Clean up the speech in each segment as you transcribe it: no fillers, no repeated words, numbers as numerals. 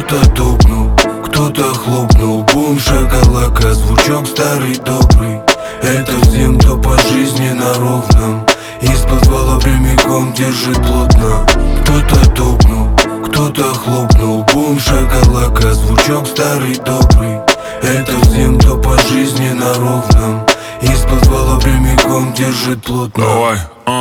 Кто-то топнул, кто-то хлопнул. Бум, шоколадка, звучок старый добрый. Это всем, кто по жизни на ровном. Из подвала прямиком держит плотно. Кто-то топнул, кто-то хлопнул. Бум, шоколадка, звучок старый добрый. Это всем, кто по жизни на ровном. Из подвала прямиком держит плотно. Давай,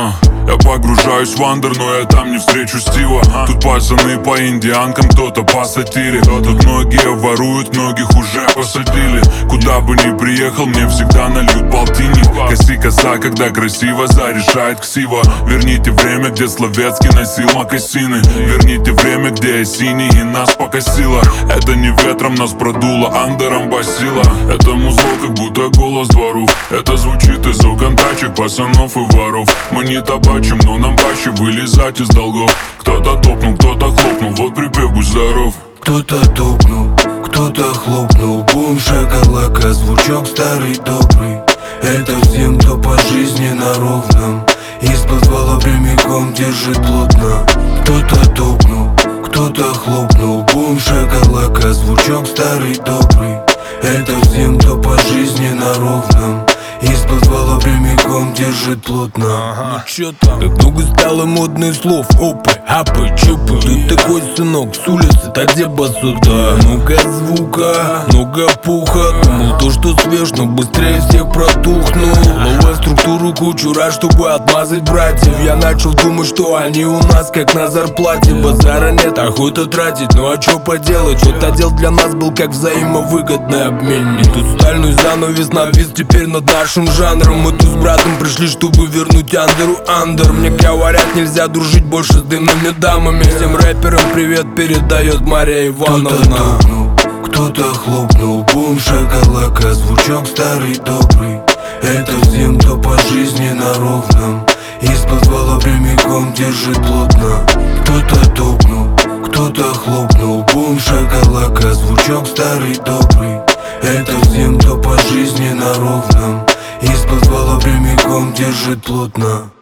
я погружаюсь в андер, но я там не встречу Стива. Тут пацаны по индианкам, кто-то по сатире. Тут многие воруют, многих уже посадили. Куда бы ни приехал, мне всегда нальют полтинник. Коси коса, когда красиво зарешает ксива. Верните время, где Словецкий носил мокасины. Верните время, где я синий и нас покосило. Это не ветром нас продуло, андером басило. Это музло, как будто голос дворов. Это звучит из окон тачек, пацанов и воров. Мы не табачим, но нам проще вылезать из долгов. Кто-то топнул, кто-то хлопнул, вот припев, будь здоров. Кто-то топнул, кто-то хлопнул. Бум, шоколадка, звучок старый добрый. Это всем, кто по жизни на ровном. Из подвала прямиком держит плотно. Кто-то топнул, кто-то хлопнул. Бум, шоколадка, звучок старый добрый. Это всем, кто по жизни на ровном. Из подвала прямиком держит плотно. Ну чё там? Так много стало модных слов. Опы, апы, чупы. Ты такой сынок с улицы, та где басота. Много звука, много пуха. Думал то, что свеж, но быстрее всех протухнул. Ловя структуру кучура, чтобы отмазать братьев. Я начал думать, что они у нас как на зарплате. Базара нет, охота тратить, ну а чё поделать? Что-то дел для нас был как взаимовыгодный обмен. И тут стальной занавес навис теперь над нашим жанром. Мы тут с братом пришли, чтобы вернуть андеру андер. Мне говорят, нельзя дружить больше с дымными дамами. Всем рэперам привет передает Мария Ивановна. Кто-то топнул, кто-то хлопнул. Бум, шоколадка, звучок старый добрый. Это всем, кто по жизни на ровном. Из подвала прямиком держит плотно. Кто-то топнул, кто-то хлопнул. Бум, шоколадка, звучок старый добрый. Это всем, кто по жизни на ровном. Из подвала прямиком держит плотно.